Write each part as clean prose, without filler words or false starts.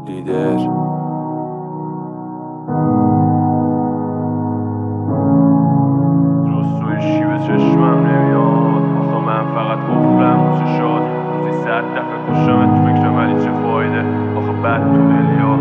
لیدر جستویشی به چشمم نمیاد. آخه من فقط قفلم رو چشات. روزی 100 دفعه کشمت تو فکرم ولی چه فایده. آخه بد تو دلیا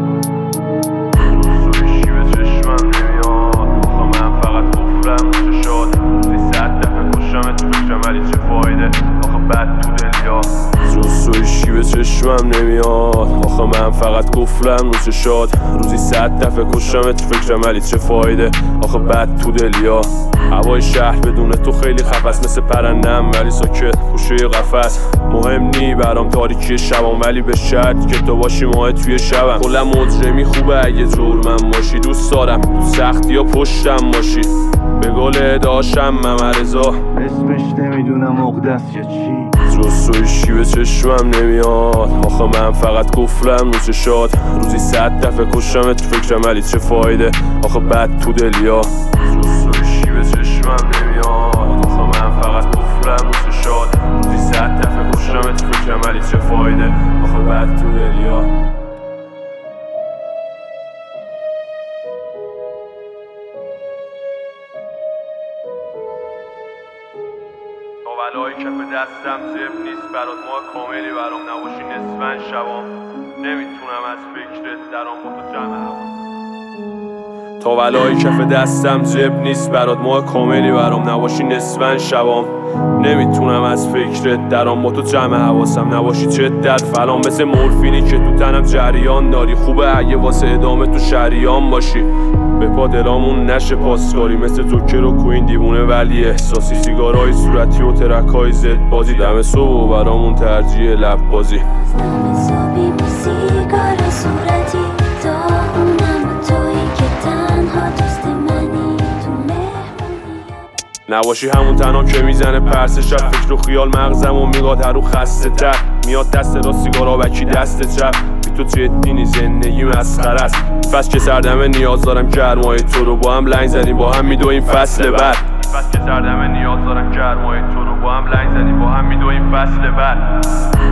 جستویشی به چشمم نمیاد. آخه من فقط قفلم رو چشات. روزی 100 دفعه کشمت تو فکرم ولی چه فایده. آخه بد تو دلیا جستویشی به چشمم نمیاد. آخه من فقط قفلم رو چشات. روزی 100 دفعه کشمت تو فکرم ولی چه فایده. آخه بد تو دلیا هوای شهر بدون تو خیلی خفس. مثل پرندم ولی ساکت پوشه قفس. مهم نی برام تاریکی شبام ولی به شرط که تو باشی ماه توی شبم. کلا مجرمی خوبه اگه جور من باشی. دوست دارم تو سختی یا پشتم باشی. به گل داشتم ممرزا اسمش نمیدونم مقدس یا چی. جستویشی به چشمم نمیاد. آخه من فقط قفلم رو چشات. روزی 100 دفعه کشمت تو فکرم ولی چه فایده. آخه بد تو دلیا جستویشی به چشمم نمیاد. آخه من فقط قفلم رو چشات. روزی 100 دفعه کشمت تو فکرم ولی چه فایده. آخه بد تو دلیا تاولای کف دستم زب نیست برات. ماه کاملی برام نباشی نصفن شبام. نمیتونم از فکرت درام با تو جمع حواسم. تاولای کف دستم زب نیست برات. ماه کاملی برام نباشی نصفن شبام. نمیتونم از فکرت درام با تو جمع حواسم. نباشی جدت فلان مثل مورفینی که تو تنم جریان داری. خوبه اگه واسه ادامه تو شریان باشی. به پا دلامون نشه پاسکاری. مثل جوکر و کوین دیوونه ولی احساسی. سیگارای صورتی و ترکای زد بازی. دم صبح برامون ترجیح لب بازی. دم صبحی با سیگار صورتی. داغونم و تویی که تنها دوست منی. تو مهمونی نباشی همون تنها که میزنه پرس شب. فکر و خیال مغزم و میگاد هر رو خسته تر. میاد دست را سیگارا وکی دست چپ. تو جدی نی زندگی مسخره است. فصل که سردمه نیاز دارم گرمای تو رو. با هم لنگ زدیم با هم میدویم فصل بعد. فصل که سردمه نیاز دارم گرمای تو رو. با هم لنگ زدیم با هم میدویم فصل بعد.